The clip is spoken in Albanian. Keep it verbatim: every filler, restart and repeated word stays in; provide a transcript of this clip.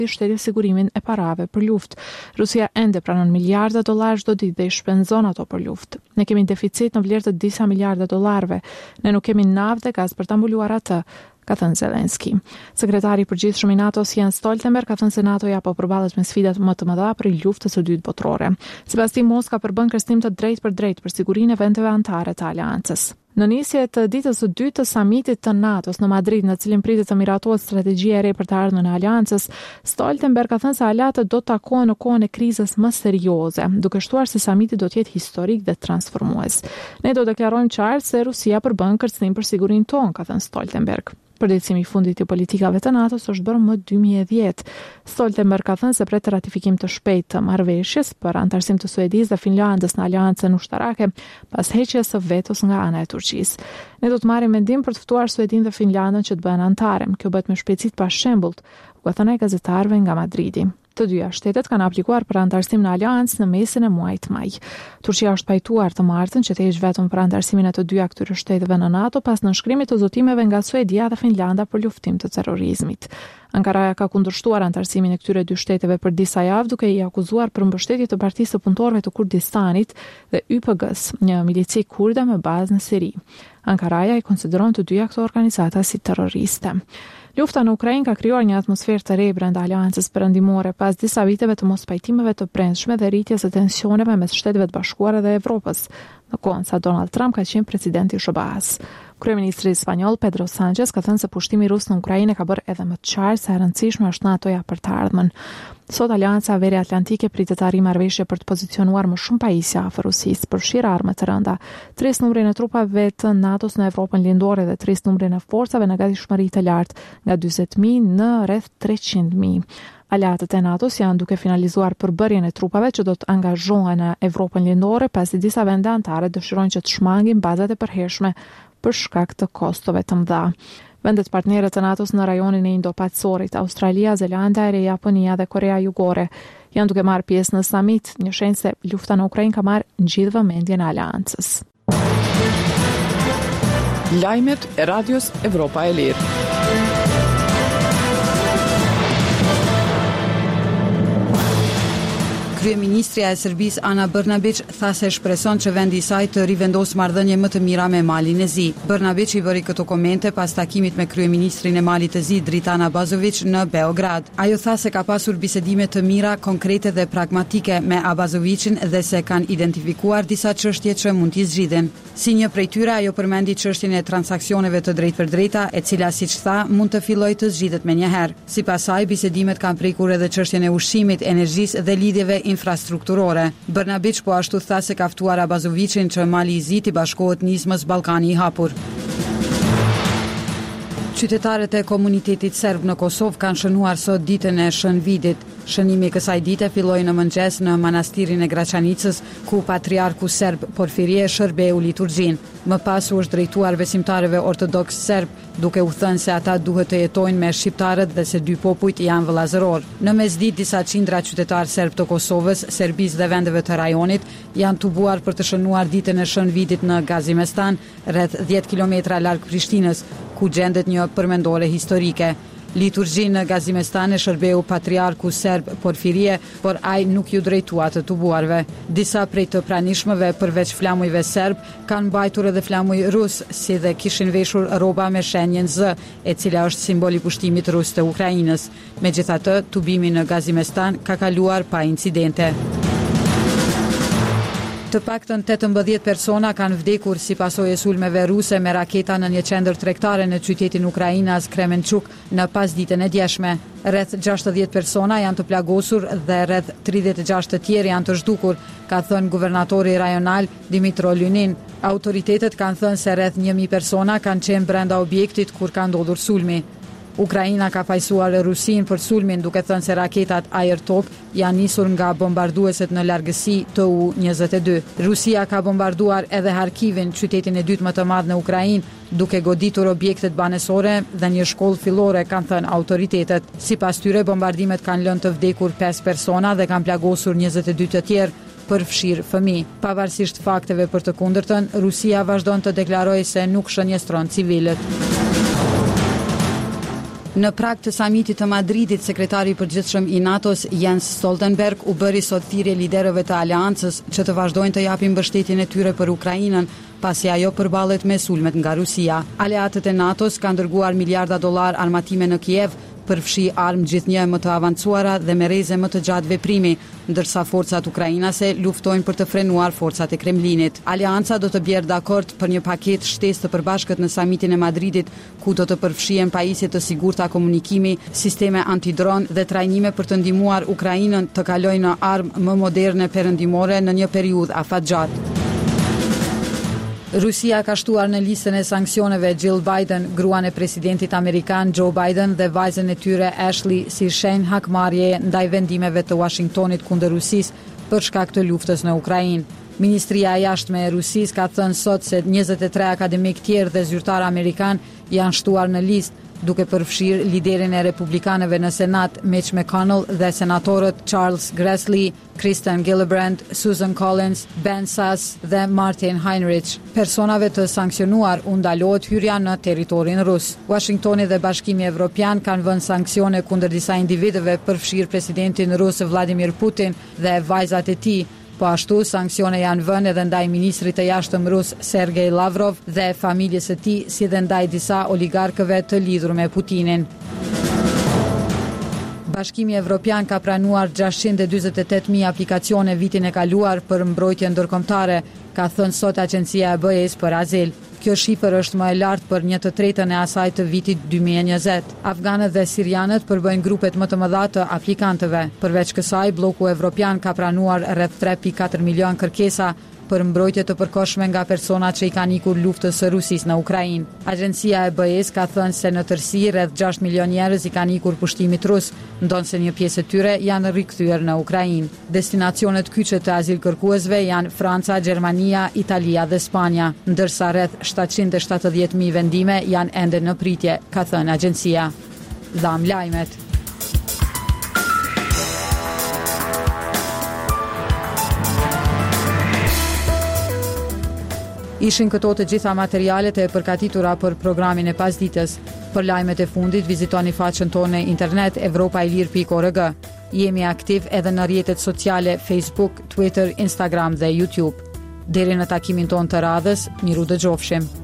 shteti sigurimin e parave për luftë. Rusia ende pranon miliarda dollar çdo ditë dhe i shpenzon ato për luftë. Ne kemi deficit në vlerë të disa miliarda dollarëve. Ne nuk kemi navë dhe gaz për ta mbuluar atë, ka thënë Zelenski. Sekretari i përgjithshëm i NATO-s Jens Stoltenberg ka thënë se NATO-ja po përballet me sfidat më të mëdha për luftën së dytë botërore. Sipas tij, Moska përbën kërcënim të drejtë për drejtë për sigurinë e vendeve anëtare të aleancës. Në nisje të ditës së dytë të samitit të NATO-s në Madrid, në cilin pritet të miratohet strategjia e re për të ardhmen e aleancës, Stoltenberg ka thënë se aleatët do të takohen në kohën e krizës më serioze, duke shtuar se samiti do të jetë historik dhe transformues. Ne do deklarojmë qartë se Rusia përbën kërcënim për sigurinë tonë, ka thënë Stoltenberg. Përjetësimi i fundit i politikave të NATO-s është bërë më dy mijë e dhjetë. Stoltenberg ka thënë se pret ratifikim të shpejtë të marrëveshjes për antarësim të Suedisë dhe Finlandës në aleancën ushtarake pas heqjes së vetos nga ana e Turqisë. Ne do të marrim mendim për të ftuar Suedinë dhe Finlandën që të bëhen anëtare. Kjo bëhet me shpejtësi të pashembullt, u ka thënë gazetarëve nga Madridi. Të dyja shtetet kanë aplikuar për antarësim në aleancë në mesin e muajit maj. Turqia është pajtuar të martën që të heqë vetëm për antarësimin e të dyja këtyre shteteve në NATO pas nënshkrimit të zotimeve nga Suedia dhe Finlanda për luftim të terrorizmit. Ankaraja ka kundërshtuar antarësimin e këtyre dy shteteve për disa javë, duke i akuzuar për mbështetje të Partisë së Punëtorëve të Kurdistanit dhe Y P G-s, një milici kurde me bazë në Siri. Ankaraja i konsideron të dyja këto organizata si terroriste. Lufta në Ukrainë ka krijuar një atmosferë të re brenda aleancës perëndimore pas disa viteve të mospajtimeve të brendshme dhe rritjes së tensioneve mes Shteteve të Bashkuara dhe Evropës, në kohën sa Donald Trump ka qenë presidenti i S B A-s. Kryeministri spanjoll Pedro Sánchez ka thënë se pushtimi rus në Ukrainë ka bërë edhe më të qartë se e rëndësishme është NATO-ja për të ardhmen. Sot Aleanca Veri Atlantike pritet të arrijë marrëveshje për të pozicionuar më shumë pajisje afër Rusisë, përfshirë armë të rënda, tris numrin e trupave të NATO-s në Evropën lindore dhe tris numrin e forcave në gatishmëri të lartë, nga dyzet mijë në rreth treqind mijë. Aleatët e NATO-s janë duke finalizuar përbërjen e trupave që do të angazhohen në Evropën lindore, pasi disa vende anëtare dëshirojnë që të shmangin bazat e përhershme për shkak të kostove të mëdha. Vendet partnerët të NATO-s në rajonin e Indo-Pacifik, Australia, Zelanda, e Japonia dhe Korea Jugore, janë duke marrë pjesë në samit, një shenjë se lufta në Ukrainë ka marrë ngjidh vëmendjen e aleancës. Lajmet e Radios Evropa e Lirë. Kryeministrja e Serbisë Ana Brnabić tha se shpreson që vendi i saj të rivendosë marrëdhënie më të mira me Malin e Zi. Brnabić i bëri këto komente pas takimit me kryeministrin e Malit të Zi Dritan Abazović në Beograd. Ajo tha se ka pasur bisedime të mira, konkrete dhe pragmatike me Abazovićin dhe se kanë identifikuar disa çështje që mund t'i zgjidhen. Si një prej tyre, ajo përmendi çështjen e transaksioneve të drejtpërdrejta, e cila siç tha mund të fillojë të zgjidhet menjëherë. Sipas saj, bisedimet kanë prekur edhe çështjen e ushqimit, energjisë dhe lidhjeve infrastrukturore. Brnabić po ashtu tha se ka ftuar Abazovićin që Mali i Zi t'i bashkohet nismës Ballkani i hapur. Qytetarët e komunitetit serb në Kosovë kanë shënuar sot ditën e Shënvidit. Shënimi i kësaj dite filloi në mëngjes në manastirin e Graçanicës, ku patriarku serb Porfirie shërbeu liturgjin. Më pas u është drejtuar besimtarëve ortodoks serb, duke u thënë se ata duhet të jetojnë me shqiptarët dhe se dy popujt janë vëllazëror. Në mesditë disa qindra qytetar serb të Kosovës, Serbisë dhe vendeve të rajonit janë tubuar për të shënuar ditën e Shënvitit në Gazimestan, rreth dhjetë kilometra larg Prishtinës, ku gjendet një përmendore historike. Liturgjin në Gazimestan e shërbeu patriarku serb Porfirie, por ai nuk ju drejtua të tubuarve. Disa prej të pranishmëve përveç flamujve serb kanë mbajtur edhe flamuj rus, si dhe kishin veshur rroba me shenjën Z, e cila është simbol i pushtimit rus të Ukrainës. Megjithatë, tubimi në Gazimestan ka kaluar pa incidente. Të paktën tetëmbëdhjetë persona kanë vdekur si pasojë e sulmeve ruse me raketa në një qendër tregtare në qytetin ukrainas Kremenchuk në pasditën e djeshme. Rreth gjashtëdhjetë persona janë të plagosur dhe rreth tridhjetë e gjashtë të tjerë janë të zhdukur, ka thënë guvernatori rajonal Dimitro Lynin. Autoritetet kanë thënë se rreth një mijë persona kanë qenë brenda objektit kur ka ndodhur sulmi. Ukraina ka fajsuar Rusin për sulmin, duke thënë se raketat aer-tok janë nisur nga bombardueset në largësi T U njëzet e dy. Rusia ka bombarduar edhe Harkivin, qytetin e dytë më të madh në Ukrainë, duke goditur objektet banesore dhe një shkollë fillore, kanë thënë autoritetet. Sipas tyre, bombardimet kanë lënë të vdekur pesë persona dhe kanë plagosur njëzet e dy të tjerë, përfshirë fëmijë. Pavarësisht fakteve për të kundërtën, Rusia vazhdon të deklarojë se nuk shënjestron civilët. Në prag të samitit të Madridit, sekretari i përgjithshëm i NATO-s Jens Stoltenberg u bëri sot thirrje liderëve të aleancës që të vazhdojnë të japin mbështetjen e tyre për Ukrainën, pasi ajo përballet me sulmet nga Rusia. Aleatët e NATO-s kanë dërguar miliarda dollar armatime në Kiev, përfshi armë gjithnjë më të avancuara dhe me reze më të gjatë veprimi, ndërsa forcat ukrainase luftojnë për të frenuar forcat e Kremlinit. Aleanca do të bjerë dakord për një paketë shtesë të përbashkët në samitin e Madridit, ku do të përfshihen pajisje të sigurta komunikimi, sisteme antidron dhe trajnime për të ndihmuar Ukrainën të kalojë në armë më moderne perëndimore në një periudhë afatgjatë. Rusia ka shtuar në listën e sanksioneve Jill Biden, gruan e presidentit amerikan Joe Biden dhe vajzën e tyre Ashley si shenjë hakmarrjeje ndaj vendimeve të Washingtonit kundër Rusisë për shkak të luftës në Ukrainë. Ministria e jashtme e Rusisë ka thënë sot se njëzet e tre akademik tjerë dhe zyrtar amerikan janë shtuar në listë, duke përfshirë liderin e republikanëve në Senat Mitch McConnell dhe senatorët Charles Grassley, Kristen Gillibrand, Susan Collins, Ben Sass dhe Martin Heinrich. Personave të sanksionuar u ndalohet hyrja në territorin rus. Washingtoni dhe Bashkimi Evropian kanë vënë sanksione kundër disa individëve, përfshirë presidentin rus Vladimir Putin dhe vajzat e tij. Po ashtu, sanksione janë vënë edhe ndaj ministrit të jashtëm rus Sergej Lavrov dhe familjes së tij, si dhe ndaj disa oligarkëve të lidhur me Putinin. Bashkimi Evropian ka pranuar gjashtëqind e dyzet e tetë mijë aplikacione vitin e kaluar për mbrojtje ndërkombëtare, ka thënë sot Agjencia e B E S për azil. Kjo shifër është më e lartë për një të tretën e asaj të vitit dy mijë e njëzet. Afganët dhe sirianët përbëjnë grupet më të mëdha të aplikantëve. Përveç kësaj, bloku evropian ka pranuar rreth tre pikë katër milion kërkesa për mbrojtje të përkohshme nga personat që i kanë ikur luftës së Rusisë në Ukrainë. Agjencia e B E S ka thënë se në tërësi rreth gjashtë milion njerëz i kanë ikur pushtimit rus, ndonse një pjesë e tyre janë rikthyer në Ukrainë. Destinacionet kyçe të azilkërkuesve janë Franca, Gjermania, Italia dhe Spanja, ndërsa rreth shtatëqind e shtatëdhjetë mijë vendime janë ende në pritje, ka thënë agjencia. Dham lajmet. Ishin këto të gjitha materialet e përgatitura për programin e pasdites. Për lajmet e fundit, vizitoni faqen tonë në internet evropailir pikë org. Jemi aktiv edhe në rrjetet sociale Facebook, Twitter, Instagram dhe YouTube. Deri në takimin tonë të radhës, miru dëgjofshim.